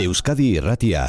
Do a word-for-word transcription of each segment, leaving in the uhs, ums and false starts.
Euskadi Irratia.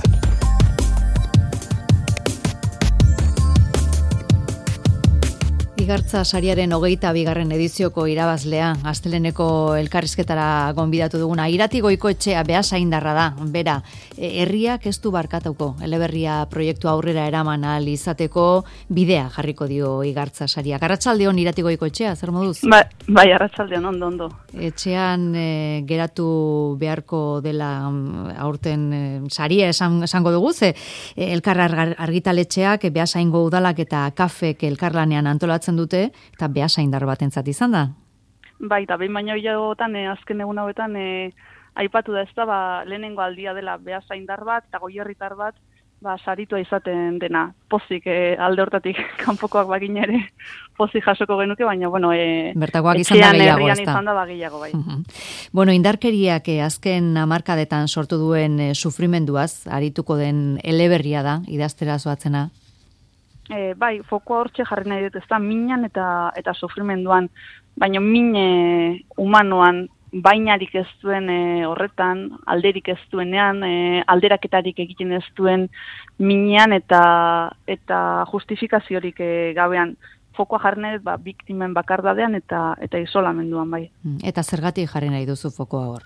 Igartza sariaren hogeita bigarren edizioko irabazlea, Asteleneko elkarrizketara gonbidatu duguna. Irati Goikoetxea Beasaindarra da, bera, herriak ez du barkatuko, eleberria proiektu aurrera eraman ahal izateko bidea jarriko dio Igartza saria. Arratsaldeon Irati Goikoetxea, zer moduz? Ba, bai, arratsaldeon, ondo, ondo. Etxean e, geratu beharko dela aurten e, saria esan, esango dugu, ze e, elkar argitaletxeak, Beasaingo udalak eta kafek elkarlanean antolatzen dute, eta Beasaindar batentzat izan da? Bai, eta behin baino hilagotan, e, azken egun hauetan, e, aipatu da ez da, ba, lehenengo aldia dela Beasaindar bat, eta Goierritar bat, ba, saritua izaten dena. Pozik, e, alde hortatik, kanpokoak bagin ere, pozik jasoko genuke, baina, bueno, e, bertakoak izan da gehiago, ez da? Izan da, ba, gehiago, bai. Uh-huh. Bueno, indarkeriak e, azken hamarkadetan sortu duen e, sufrimenduaz, arituko den eleberria da, idaztera zoatzena? E, bai, fokoa hortxe jarri nahi dut, ez da, minan eta, eta sufrimenduan, baina mine humanoan, bainarik ez duen e, horretan, alderik ez duenean, e, alderaketarik egiten ez duen minean eta, eta justifikaziorik e, gabean, fokoa jarri nahi dut, ba, biktimen bakardadean eta, eta isolamenduan, bai. Eta zergatik jarri nahi duzu fokoa hor?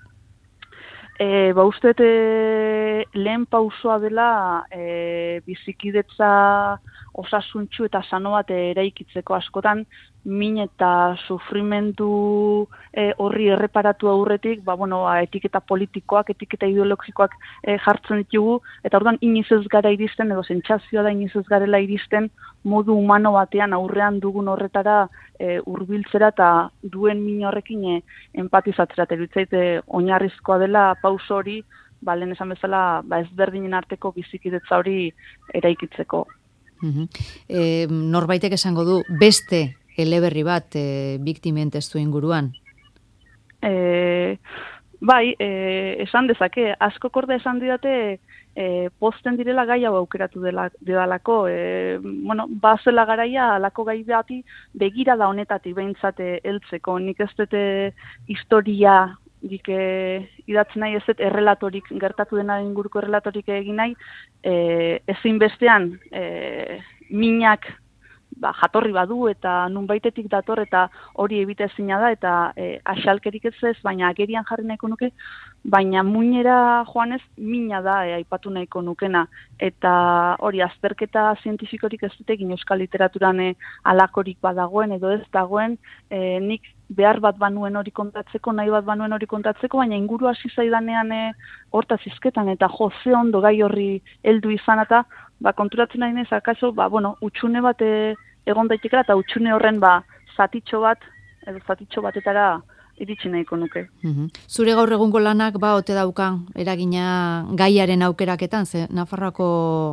E, ba, uste e, lehen pausoa dela e, bizikidetza osasuntxu eta sano bat eraikitzeko askotan, min eta sufrimendu e, horri erreparatu aurretik, ba, bueno, ba, etiketa politikoak, etiketa ideologikoak e, jartzen ditugu, eta orduan iniz ez gara iristen, edo sentsazioa da iniz ez garela iristen, modu humano batean aurrean dugun horretara e, hurbiltzera eta duen min horrekin e, empatizatzera. Teruitzait e, oinarrizkoa dela pauso hori, ba, lehen esan bezala, ba, ezberdinen arteko bizikidetza hori eraikitzeko. Uh-huh. E, norbaitek esango du beste eleberri bat e, biktimen testu inguruan? E, bai, e, esan dezake, asko korda esan didate e, posten direla gai hau aukeratu dela, dedalako. E, bueno, bazela garaia alako gai bati begira da honetatik behintzate heltzeko. Nik ez dute historia dik e, idatzen nahi, ez dut errelatorik, gertatu dena inguruko errelatorik egin nahi, e, ezin bestean e, minak ba, jatorri badu eta nunbaitetik dator eta hori ebitezina da eta e, asalkerik ez ez, baina agerian jarri nahiko nuke, baina muinera joanez mina da e, aipatu nahiko nukena eta hori azterketa zientifikorik ez dut egin euskal literaturan e, alakorik badagoen edo ez dagoen, e, nik behar bat banuen hori kontatzeko, nahi bat banuen hori kontatzeko, baina inguru hasi zaidanean e, hortaz izketan eta jo ze ondo gai horri heldu izan eta ba, konturatzen nahi nez, akaso, ba, bueno, utxune bat e, egon daitekela eta utxune horren ba, zatitxo bat, edo zatitxo batetara iritsi nahiko nuke. Uh-huh. Zure gaur egungo lanak ba ote daukan eragina gaiaren aukeraketan, ze Nafarroako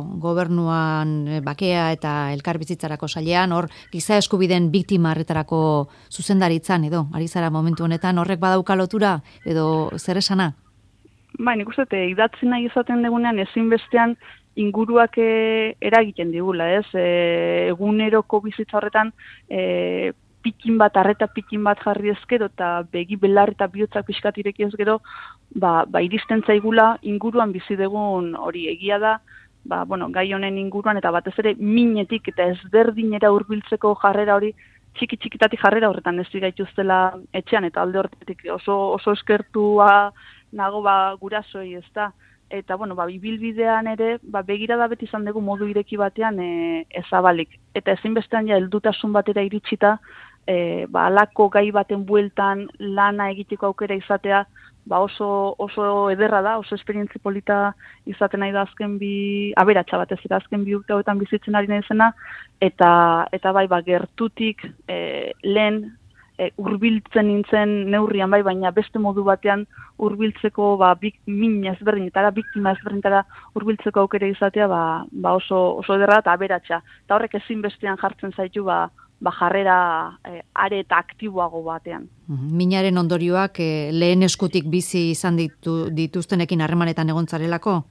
gobernuan bakea eta elkarbizitzarako sailean, hor giza eskubideen biktima harretarako zuzendaritzan edo, ari zara momentu honetan, horrek badauka lotura edo zer esana? Ba, nik uste, idatzi nahi izaten degunean ezinbestean inguruak e, eragiten digula, ez? E, eguneroko bizitza horretan e, pikin bat, arreta pikin bat jarri ezkero eta begi belar eta bihotzak pixkat ireki ez gero, ba, ba iristen zaigula inguruan bizi dugun hori egia da, ba, bueno, gai honen inguruan eta batez ere minetik eta ezberdinera hurbiltzeko jarrera hori txiki txikitatik jarrera horretan ez gaituztela etxean eta alde horretik oso, oso eskertua nago ba, gurasoei ez da. Eta, bueno, ba, bibilbidean ere, ba, begirada beti izan dugu modu ireki batean e, ezabalik. Eta ezinbestean ja heldutasun batera iritsita, e, ba, alako gai baten bueltan lana egiteko aukera izatea, ba, oso, oso ederra da, oso esperientzi polita izaten nahi da azken bi, aberatsa batez ere azken bi urte hauetan bizitzen ari nahi zena, eta, eta bai, ba, gertutik e, lehen, E, urbiltzen nintzen neurrian bai, baina beste modu batean urbiltzeko ba, bik, min ezberdinetara, biktima ezberdinetara urbiltzeko aukera izatea ba, ba oso, oso ederra eta aberatsa. Eta horrek ezinbestean jartzen zaitu ba, ba jarrera e, are eta aktiboago batean. Minaren ondorioak e, lehen eskutik bizi izan ditu, dituztenekin harremanetan egontzarelako?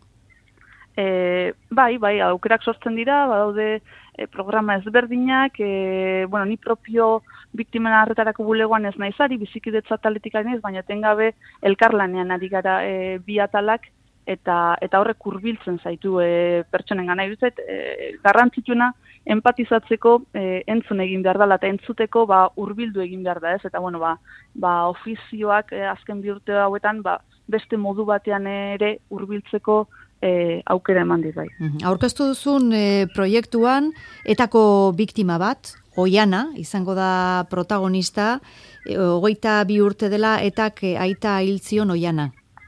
E, bai, bai, aukerak sortzen dira, badaude e, programa ezberdinak, e, bueno, ni propio biktimen harretarako bulegoan ez naizari, bizikidetza taletik ari naiz, baina tengabe elkarlanean ari gara e, bi atalak, eta eta horrek hurbiltzen zaitu e, pertsonengana. Iruditzen e, garrantzitsuna empatizatzeko e, entzun egin behar dela eta entzuteko ba hurbildu egin behar da, ez? Eta bueno, ba, ba ofizioak e, azken bi urte hauetan ba, beste modu batean ere hurbiltzeko e, aukera eman dit bai. Aurkeztu duzun e, proiektuan etako biktima bat, Oiana, izango da protagonista, e, hogeita bi urte dela etak e, aita hil zion Oiana.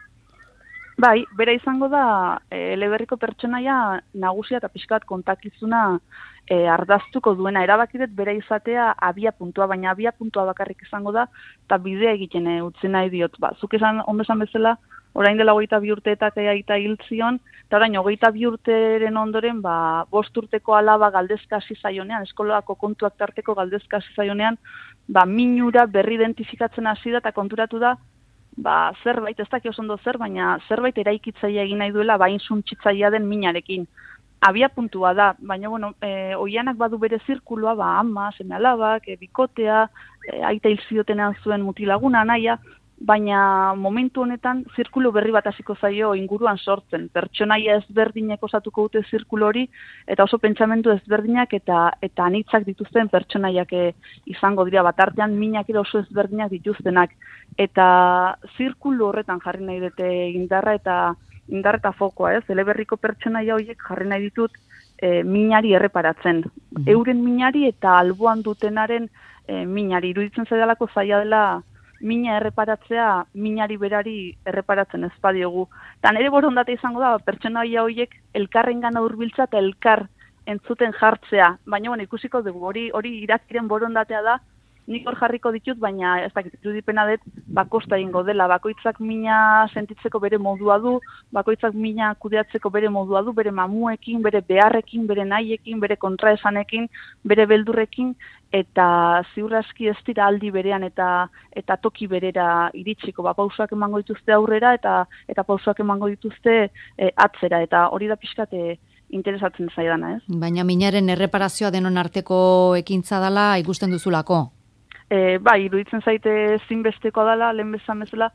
Bai, bera izango da e, eleberriko pertsonaia nagusia eta pixkat kontakizuna e, ardaztuko duena. Erabakidet bera izatea abia puntua, baina abia puntua bakarrik izango da eta bidea egiten e, utzi nahi diot. Ba, zuk esan, ondo esan bezala, orain dela hogeita bi urteetak aita hil zion, eta orain hogeita bi urteren ondoren, ba, bost urteko alaba galdezka hasi zaionean, eskolako kontuak tarteko galdezka hasi zaionean, ba, minura berri identifikatzen hasi da eta konturatu da, ba, zerbait, ez dakio ondo zer, baina zerbait eraikitzaia egin nahi duela, bain suntsitzaia den minarekin. Abia puntua da, baina, bueno, e, Oianak badu bere zirkuloa, ba, ama, seme alabak, e, bikotea, e, aita hil ziotenean zuen mutilaguna, naia, baina momentu honetan zirkulo berri bat hasiko zaio inguruan sortzen. Pertsonaia ezberdinek osatuko dute zirkulo hori, eta oso pentsamendu ezberdinak eta eta anitzak dituzten pertsonaiak izango dira, bat artean minak ere oso ezberdinak dituztenak. Eta zirkulo horretan jarri nahi dute indarra eta indarra eta fokoa, ez? Eleberriko pertsonaia horiek jarri nahi ditut e, minari erreparatzen. Mm-hmm. Euren minari eta alboan dutenaren e, minari. Iruditzen zaidalako zaila dela mina erreparatzea, minari berari erreparatzen ez badiogu. Eta nire borondate izango da, pertsonaia horiek elkarrengana hurbiltza eta elkar entzuten jartzea. Baina, bueno, ikusiko dugu, hori hori irakiren borondatea da, nik hor jarriko ditut, baina ez dakit irudipena dut, bakosta egingo dela. Bakoitzak mina sentitzeko bere modua du, bakoitzak mina kudeatzeko bere modua du, bere mamuekin, bere beharrekin, bere nahiekin, bere kontraesanekin, bere beldurrekin, eta ziurraski ez dira aldi berean eta eta toki berera iritsiko. Ba, pausoak emango dituzte aurrera eta eta pausoak emango dituzte e, atzera, eta hori da pixkate interesatzen zaidana, ez? Baina minaren erreparazioa denon arteko ekintza dela ikusten duzulako? E, bai, iruditzen zaite zinbestekoa dela, lehen bezan bezala,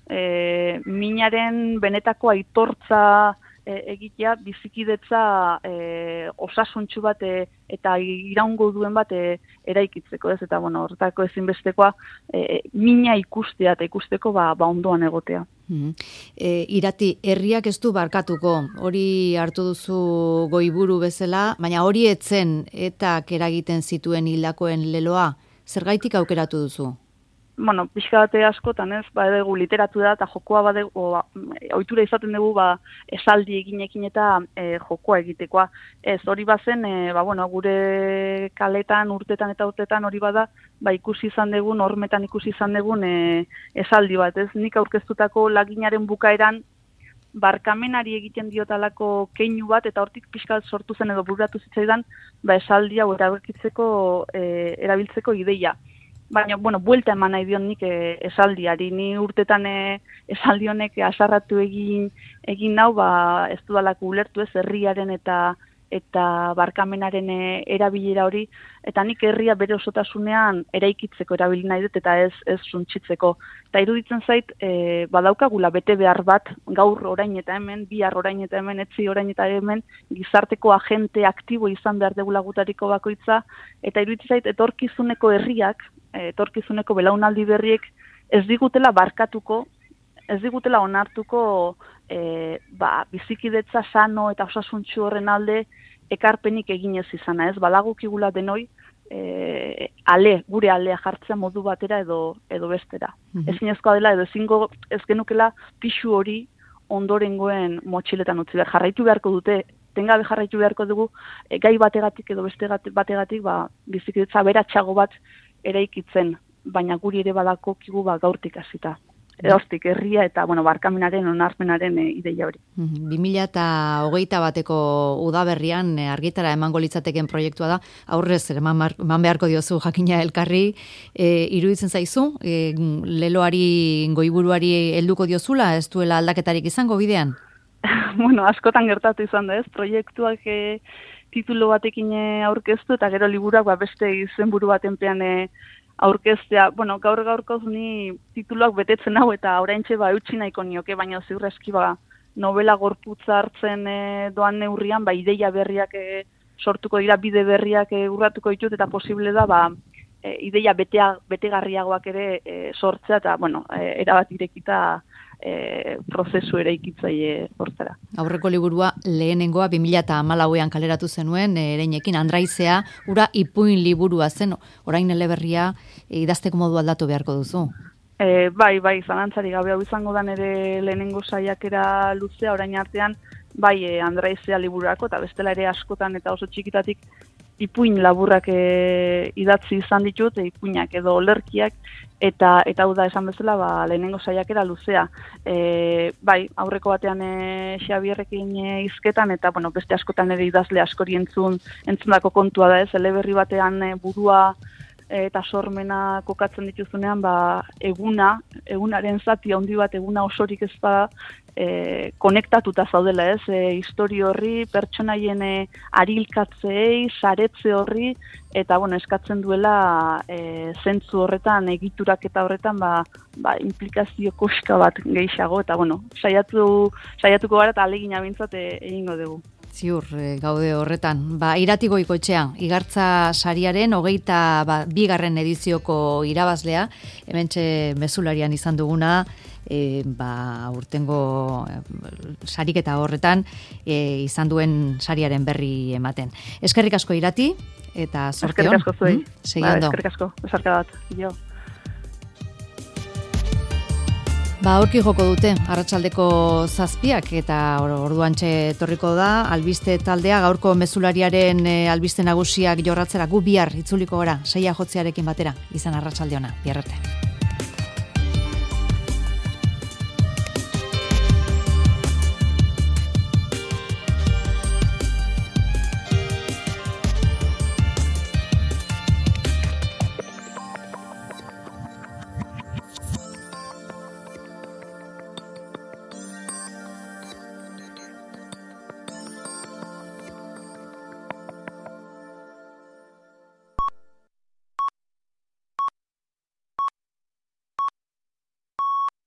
e, minaren benetako aitortza e, egitea, bizikidetza e, osasuntsu bat e, eta iraungo duen bat e, eraikitzeko, ez? Eta, bueno, horretako ezinbestekoa e, mina ikustea eta ikusteko ba, ba ondoan egotea. Mm-hmm. E, irati, herriak ez du barkatuko, hori hartu duzu goiburu bezala, baina hori etzen etak eragiten zituen hildakoen leloa, zergaitik aukeratu duzu? Bueno, pixka bate askotan, ez, badegu literatura eta jokoa badegu, ohitura izaten dugu ba, esaldi eginekin eta e, jokoa egitekoa. Ez, hori bazen, e, ba, bueno, gure kaletan, urtetan eta urtetan hori bada, ba, ikusi izan dugun, hormetan ikusi izan dugun e, esaldi bat, ez, nik aurkeztutako laginaren bukaeran, barkamenari egiten diotalako keinu bat, eta hortik pixka sortu zen edo bururatu zitzaidan, ba, esaldi hau erabiltzeko, e, erabiltzeko ideia. Baina, bueno, buelta eman nahi dion nik e, esaldiari, ni urtetan e, esaldi honek asarratu egin egin nau, ba, ez dudalako ulertu ez, herriaren eta eta barkamenaren e, erabilera hori, eta nik herria bere osotasunean eraikitzeko erabili nahi dut, eta ez ez suntsitzeko. Eta iruditzen zait, e, badaukagula bete behar bat, gaur orain eta hemen, bihar orain eta hemen, etzi orain eta hemen, gizarteko agente aktibo izan behar degula gutariko bakoitza, eta iruditzen zait, etorkizuneko herriak, etorkizuneko belaunaldi berriek ez digutela barkatuko, ez digutela onartuko e, ba, bizikidetza sano eta osasuntsu horren alde ekarpenik eginez izana, ez? Balagukigula denoi e, ale, gure alea jartzea modu batera edo edo bestera. Mm-hmm. Ezinezkoa dela edo ezingo ez genukela pixu hori ondorengoen motxiletan utzi behar. Jarraitu beharko dute, tengabe jarraitu beharko dugu e, gai bategatik edo beste bategatik ba, bizikidetza beratxago bat eraikitzen, baina guri ere badako kigu ba, gaurtik hasita. Erostik, herria eta bueno, barkamenaren onarpenaren e, ideia hori. bi mila hogeita bateko udaberrian e, argitara emango litzateken proiektua da, aurrez eman, eman beharko diozu jakina elkarri, e, iruditzen zaizu, e, leloari, goiburuari helduko diozula, ez duela aldaketarik izango bidean? Bueno, askotan gertatu izan da ez, proiektuak e, titulo batekin aurkeztu eta gero liburuak ba, beste izenburu batenpean e, aurkeztea. Bueno, gaur gaurkoz ni tituluak betetzen hau eta oraintxe ba eutsi nahiko nioke, baina ziur eski ba novela gorputza hartzen e, doan neurrian, ba, ideia berriak e, sortuko dira, bide berriak e, urratuko ditut, eta posible da, ba, e, ideia betea, betegarriagoak ere e, sortzea, eta, bueno, e, erabat irekita e, prozesu ere ikitzaile hortara. Aurreko liburua lehenengoa bi mila hamalauean kaleratu zenuen, Ereinekin, Andraizea, ura ipuin liburua zen, orain eleberria idazteko modu aldatu beharko duzu. E, bai, bai, zalantzari gabe hau izango da nire lehenengo saiakera luzea, orain artean, bai, e, Andraizea liburako, eta bestela ere askotan eta oso txikitatik ipuin laburrak e, idatzi izan ditut, e, ipuinak edo olerkiak, eta eta hau da esan bezala, ba, lehenengo saiakera luzea. E, bai, aurreko batean e, Xabierrekin e, hizketan, eta bueno, beste askotan ere idazle askori entzun, entzundako kontua da ez, eleberri batean e, burua eta sormena kokatzen dituzunean, ba, eguna, egunaren zati handi bat, eguna osorik ez da e, konektatuta zaudela, ez? E, histori horri, pertsonaien e, arilkatzeei, saretze horri, eta bueno, eskatzen duela e, zentzu horretan, egiturak eta horretan, ba, ba, implikazio koska bat gehiago, eta bueno, saiatu, saiatuko gara eta alegina bintzat e, egingo dugu. Ziur, gaude horretan. Ba, Iratiko Ikoetxea, Igartza sariaren hogeita ba, bigarren edizioko irabazlea, hementxe mezularian izan duguna, e, ba, urtengo e, sariketa horretan e, izan duen sariaren berri ematen. Eskerrik asko Irati, eta zorte hon. Eskerrik asko zuei. Mm? Segindo. Ba, eskerrik asko, esarka bat. Jo. Ba, aurki joko dute, arratsaldeko zazpiak, eta orduantxe etorriko da, albiste taldea, gaurko mezulariaren e, albiste nagusiak jorratzera, gu bihar itzuliko gara, seia jotzearekin batera, izan arratsalde ona, bihar arte.